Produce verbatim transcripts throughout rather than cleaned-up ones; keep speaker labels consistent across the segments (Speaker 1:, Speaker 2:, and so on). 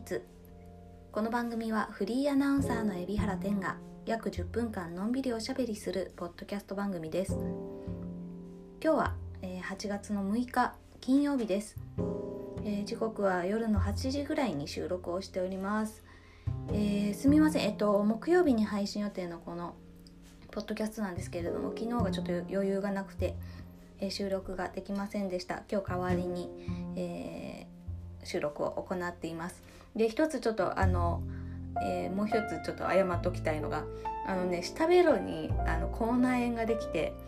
Speaker 1: 密。この番組はフリーアナウンサーの海老原天が約じゅっぷんかんのんびりおしゃべりするポッドキャスト番組です。今日ははちがつのむいか金曜日です。えー、時刻は夜のはちじぐらいに収録をしております。えー、すみません、えっと木曜日に配信予定のこのポッドキャストなんですけれども、昨日がちょっと余裕がなくて、えー、収録ができませんでした。今日代わりに、えー、収録を行っています。で、一つちょっとあの、えー、もう一つちょっと謝っときたいのが、あのね、下ベロにあの口内炎ができて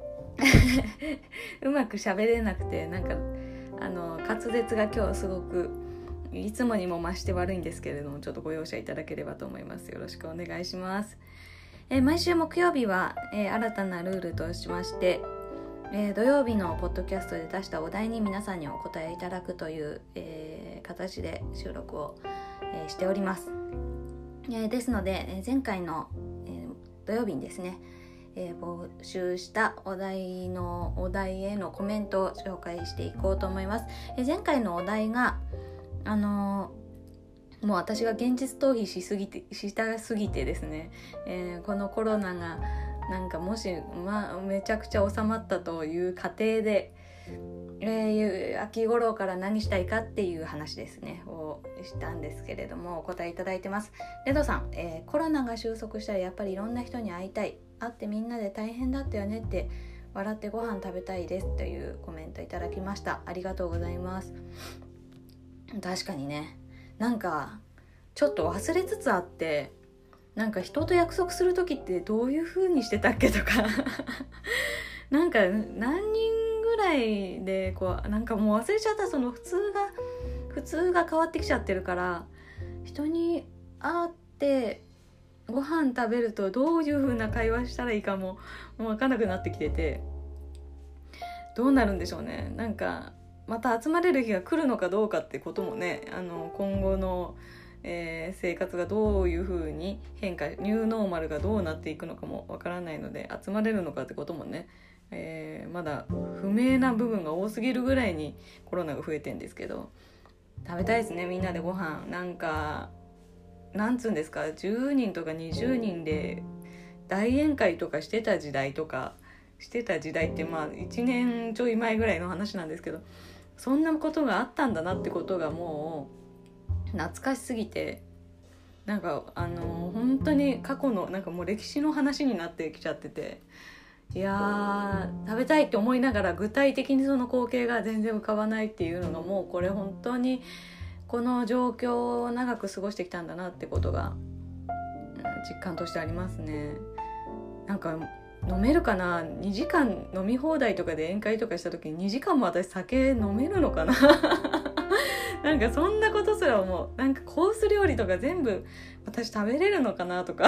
Speaker 1: うまく喋れなくて、なんかあの滑舌が今日すごくいつもにも増して悪いんですけれども、ちょっとご容赦いただければと思います。よろしくお願いします。えー、毎週木曜日は、えー、新たなルールとしまして、えー、土曜日のポッドキャストで出したお題に皆さんにお答えいただくという、えー、形で収録を、えー、しております。えー、ですので、えー、前回の、えー、土曜日にですね、えー、募集したお題のお題へのコメントを紹介していこうと思います。えー、前回のお題があのーもう私が現実逃避しすぎてしたすぎてですね、えー、このコロナがなんかもし、まあ、めちゃくちゃ収まったという過程で、えー、秋頃から何したいかっていう話ですねをしたんですけれども、お答えいただいてます。レドさん、えー、コロナが収束したらやっぱりいろんな人に会いたい、会ってみんなで大変だったよねって笑ってご飯食べたいですというコメントいただきました。ありがとうございます。確かにね、なんかちょっと忘れつつあって、なんか人と約束する時ってどういう風にしてたっけとかなんか何人ぐらいでこうなんかもう忘れちゃった。その普通が普通が変わってきちゃってるから、人に会ってご飯食べるとどういう風な会話したらいいかももう分かんなくなってきてて、どうなるんでしょうね。なんかまた集まれる日が来るのかどうかってこともね、あの今後の、えー、生活がどういう風に変化、ニューノーマルがどうなっていくのかもわからないので、集まれるのかってこともね、えー、まだ不明な部分が多すぎるぐらいにコロナが増えてんですけど、食べたいですね、みんなでご飯。なんかなんつうんですか、じゅうにんとかにじゅうにんで大宴会とかしてた時代とかしてた時代って、まあいちねんちょい前ぐらいの話なんですけど、そんなことがあったんだなってことがもう懐かしすぎて、なんかあの本当に過去のなんかもう歴史の話になってきちゃってて、いやー食べたいって思いながら具体的にその光景が全然浮かばないっていうのが、もうこれ本当にこの状況を長く過ごしてきたんだなってことが、うん、実感としてありますね。なんか飲めるかな、にじかん飲み放題とかで宴会とかした時ににじかんも私酒飲めるのかななんかそんなことすら思う。なんかコース料理とか全部私食べれるのかなとか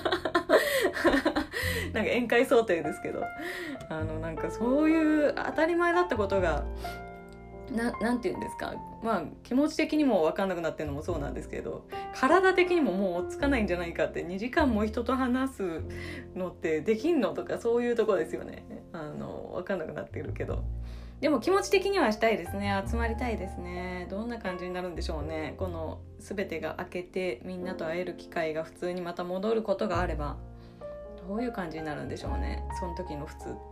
Speaker 1: なんか宴会想定ですけど、あのなんかそういう当たり前だったことがな, なんていうんですか、まあ気持ち的にも分かんなくなってるのもそうなんですけど、体的にももう追っつかないんじゃないかって、にじかんも人と話すのってできんのとか、そういうとこですよね。あの分かんなくなってるけど、でも気持ち的にはしたいですね。集まりたいですね。どんな感じになるんでしょうね。この全てが明けてみんなと会える機会が普通にまた戻ることがあれば、どういう感じになるんでしょうね、その時の普通って。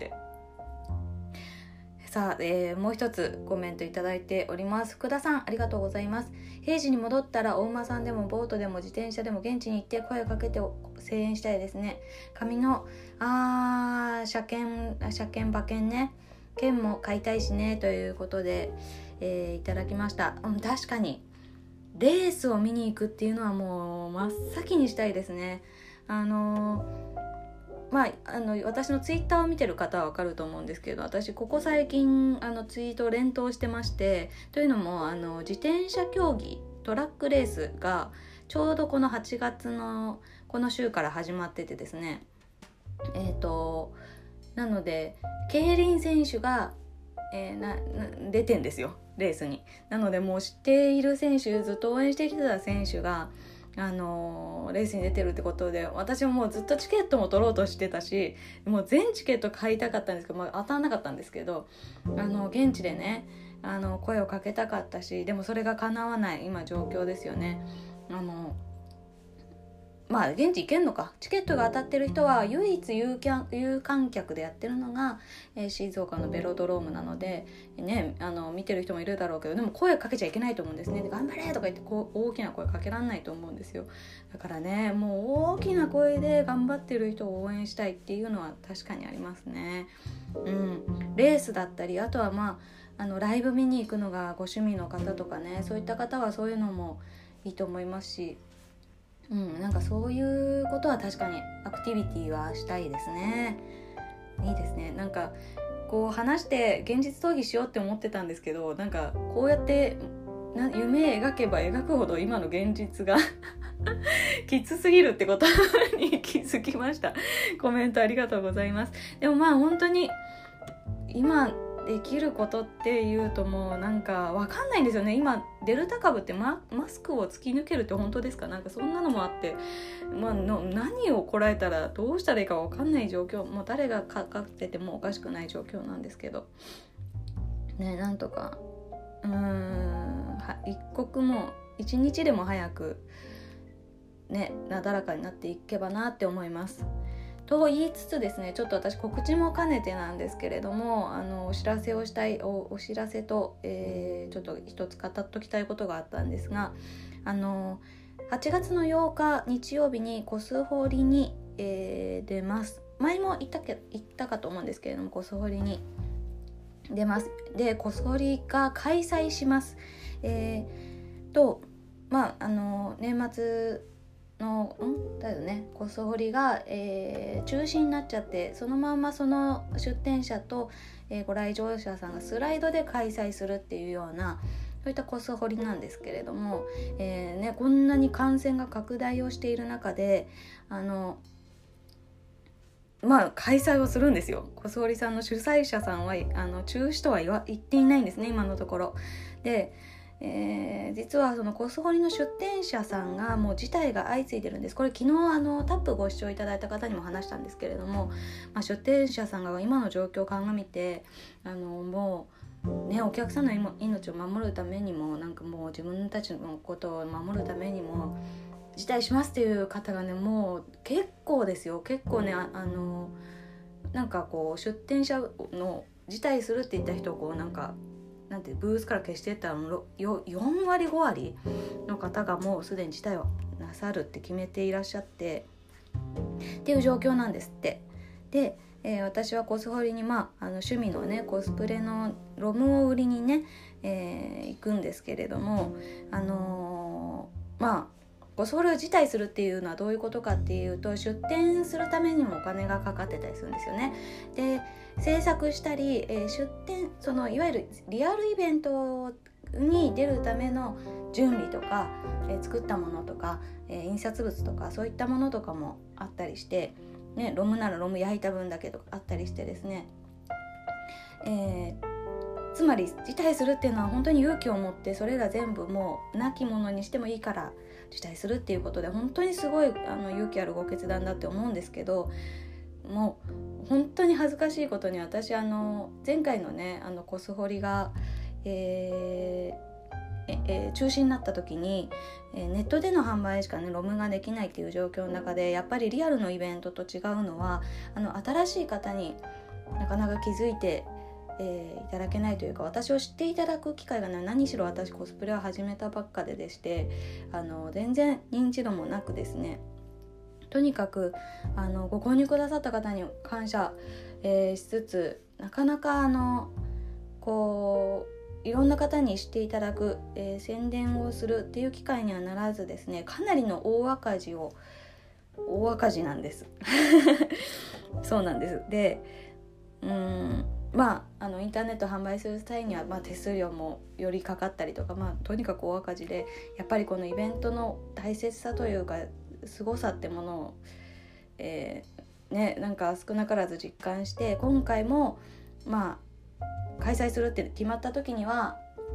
Speaker 1: さあ、えー、もう一つコメントいただいております。福田さん、ありがとうございます。平時に戻ったらお馬さんでもボートでも自転車でも現地に行って声をかけて声援したいですね。紙のあー車検車検馬券ね、券も買いたいしねということで、えー、いただきました。うん、確かにレースを見に行くっていうのはもう真っ先にしたいですね。あのーまあ、あの私のツイッターを見てる方は分かると思うんですけど、私ここ最近あのツイートを連投してまして、というのもあの自転車競技トラックレースがちょうどこのはちがつのこの週から始まっててですね、えーとなので競輪選手が、えー、なな出てんですよ、レースに。なのでもう知っている選手、ずっと応援してきてた選手があのー、レースに出てるってことで、私ももうずっとチケットも取ろうとしてたし、もう全チケット買いたかったんですけど、まあ、当たらなかったんですけど、あの現地でねあの声をかけたかったし、でもそれが叶わない今状況ですよね。あのまあ現地行けんのか。チケットが当たってる人は唯一有有観客でやってるのが、えー、静岡のベロドロームなので、ね、あの見てる人もいるだろうけど、でも声かけちゃいけないと思うんですね。で頑張れとか言ってこう大きな声かけられないと思うんですよ。だからね、もう大きな声で頑張ってる人を応援したいっていうのは確かにありますね。うん、レースだったり、あとはまああのライブ見に行くのがご趣味の方とかね、そういった方はそういうのもいいと思いますし、うん、なんかそういうことは確かにアクティビティはしたいですね。いいですね。なんかこう話して現実逃避しようって思ってたんですけど、なんかこうやってな夢描けば描くほど今の現実がきつすぎるってことに気づきました。コメントありがとうございます。でもまあ本当に今できることっていうともうなんかわかんないんですよね。今デルタ株って マ, マスクを突き抜けるって本当ですか？なんかそんなのもあって、まあ、の何をこらえたらどうしたらいいかわかんない状況、もう誰がかかっててもおかしくない状況なんですけどね、なんとかうーん一刻も一日でも早くねなだらかになっていけばなって思います。と言いつつですね、ちょっと私告知も兼ねてなんですけれども、あのお知らせをしたい お, お知らせと、えー、ちょっと一つ語っときたいことがあったんですが、あのはちがつのようか日曜日にコスホリに、えー、出ます。前も言ったけ言ったかと思うんですけれども、コスホリに出ます。でコスホリが開催します。えー、とまああの年末のんだよね、コスホリが、えー、中止になっちゃって、そのまんまその出店者と、えー、ご来場者さんがスライドで開催するっていうような、そういったコスホリなんですけれども、えーね、こんなに感染が拡大をしている中で、あのまあ開催をするんですよ。コスホリさんの主催者さんはあの中止とは言わ言っていないんですね、今のところで。えー、実はそのコスホリの出店者さんがもう辞退が相次いでるんです。これ昨日あのタップご視聴いただいた方にも話したんですけれども、まあ、出店者さんが今の状況を鑑みて、あのもうねお客さんの命を守るためにも、なんかもう自分たちのことを守るためにも辞退しますっていう方がね、もう結構ですよ。結構ね、あ、あのなんかこう出店者の辞退するって言った人をこうなんかなんてブースから消していったのよんわりごわりの方がもうすでに辞退をなさるって決めていらっしゃってっていう状況なんですって。で、えー、私はコスホリに、まあ、あの趣味のねコスプレのロムを売りにね、えー、行くんですけれども、あのー、まあコスホリを辞退するっていうのはどういうことかっていうと、出店するためにもお金がかかってたりするんですよね。で制作したり、えー、出店そのいわゆるリアルイベントに出るための準備とか、えー、作ったものとか、えー、印刷物とかそういったものとかもあったりして、ね、ロムならロム焼いた分だけとかあったりしてですね、えーつまり辞退するっていうのは本当に勇気を持って、それら全部もう亡き者にしてもいいから辞退するっていうことで、本当にすごいあの勇気あるご決断だって思うんですけど、もう本当に恥ずかしいことに、私あの前回のねあのコスホリが、えーえー、中止になった時に、えー、ネットでの販売しかねロムができないっていう状況の中で、やっぱりリアルのイベントと違うのは、あの新しい方になかなか気づいてえー、いただけないというか、私を知っていただく機会がね、何しろ私コスプレを始めたばっかででして、あの全然認知度もなくですね、とにかくあのご購入くださった方に感謝、えー、しつつ、なかなかあのこういろんな方に知っていただく、えー、宣伝をするっていう機会にはならずですね、かなりの大赤字を大赤字なんですそうなんです。でうーんまあ、あのインターネット販売する際には、まあ、手数料もよりかかったりとか、まあ、とにかく大赤字で、やっぱりこのイベントの大切さというか凄さってものを、えーね、なんか少なからず実感して、今回も、まあ、開催するって決まった時には、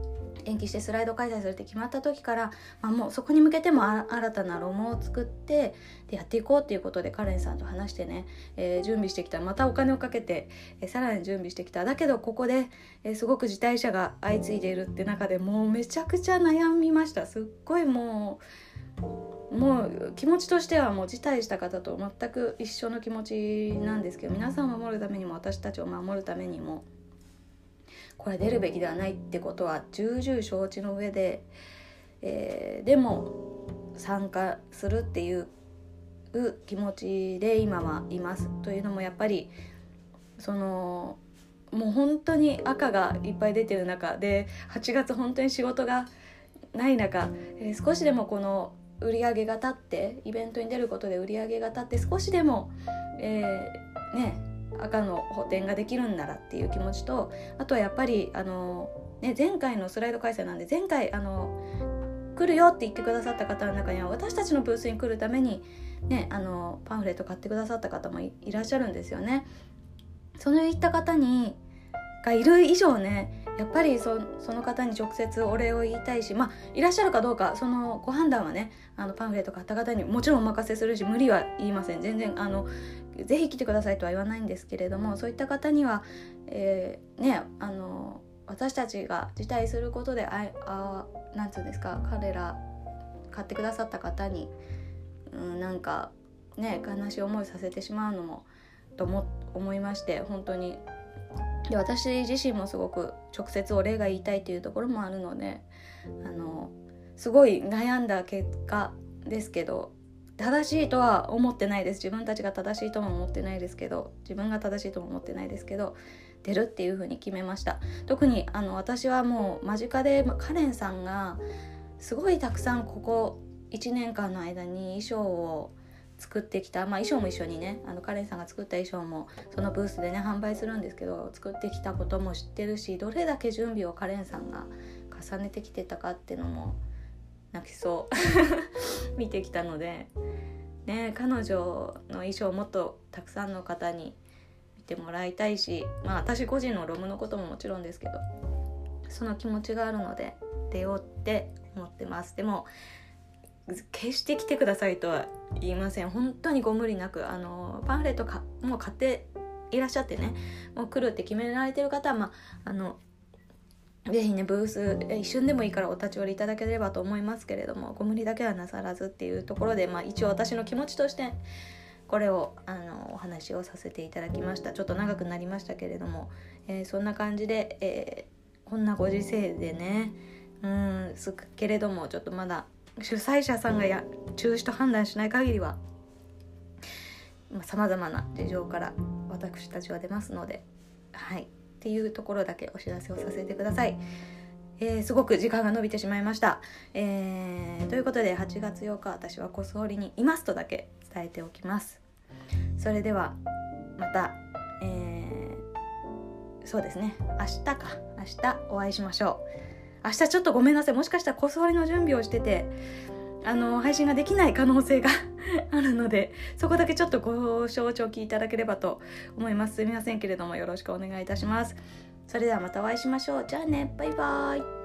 Speaker 1: 延期してスライド開催するって決まった時から、まあ、もうそこに向けても新たなロムを作ってでやっていこうっていうことでカレンさんと話してね、えー、準備してきた。またお金をかけて、えー、さらに準備してきた。だけどここで、えー、すごく辞退者が相次いでいるって中でもうめちゃくちゃ悩みました。すっごいもうもう気持ちとしてはもう辞退した方と全く一緒の気持ちなんですけど、皆さんを守るためにも私たちを守るためにもこれ出るべきではないってことは重々承知の上で、えー、でも参加するっていう気持ちで今はいます。というのもやっぱりそのもう本当に赤がいっぱい出てる中ではちがつ本当に仕事がない中、えー、少しでもこの売り上げが立ってイベントに出ることで売り上げが立って少しでも、えー、ね赤の補填ができるんならっていう気持ちと、あとはやっぱりあの、ね、前回のスライド開催なんで前回あの来るよって言ってくださった方の中には私たちのブースに来るために、ね、あのパンフレット買ってくださった方も い, いらっしゃるんですよね。そのいった方にがいる以上ねやっぱり そ, その方に直接お礼を言いたいし、まあいらっしゃるかどうかそのご判断はねあのパンフレット買った方にもちろんお任せするし無理は言いません。全然あのぜひ来てくださいとは言わないんですけれども、そういった方には、えー、ねあの私たちが辞退することでああなんていうんですか彼ら買ってくださった方に、うん、なんかね悲しい思いさせてしまうのもとも思いまして、本当にで私自身もすごく直接お礼が言いたいというところもあるのであのすごい悩んだ結果ですけど正しいとは思ってないです。自分たちが正しいとも思ってないですけど自分が正しいとも思ってないですけど出るっていう風に決めました。特にあの私はもう間近でカレンさんがすごいたくさんここいちねんかんの間に衣装を作ってきた、まあ、衣装も一緒にねあのカレンさんが作った衣装もそのブースでね販売するんですけど作ってきたことも知ってるし、どれだけ準備をカレンさんが重ねてきてたかっていうのも泣きそう見てきたので、ね、彼女の衣装をもっとたくさんの方に見てもらいたいし、まあ、私個人のロムのことももちろんですけどその気持ちがあるので出ようって思ってます。でも決して来てくださいとは言いません。本当にご無理なくあのパンフレットかもう買っていらっしゃってねもう来るって決められてる方は、まあ、あのぜひねブース一瞬でもいいからお立ち寄りいただければと思いますけれども、ご無理だけはなさらずっていうところで、まあ、一応私の気持ちとしてこれをあのお話をさせていただきました。ちょっと長くなりましたけれども、えー、そんな感じで、えー、こんなご時世でねうんすけれどもちょっとまだ主催者さんがや中止と判断しない限りはさまざまな事情から私たちは出ますので、はいっていうところだけお知らせをさせてください。えー、すごく時間が伸びてしまいました、えー、ということではちがつようか私はコスホリにいますとだけ伝えておきます。それではまた、えー、そうですね明日か明日お会いしましょう。明日ちょっとごめんなさい、もしかしたらコスホリの準備をしててあの配信ができない可能性があるのでそこだけちょっとご承知いただければと思います。すみませんけれどもよろしくお願いいたします。それではまたお会いしましょう。じゃあね、バイバイ。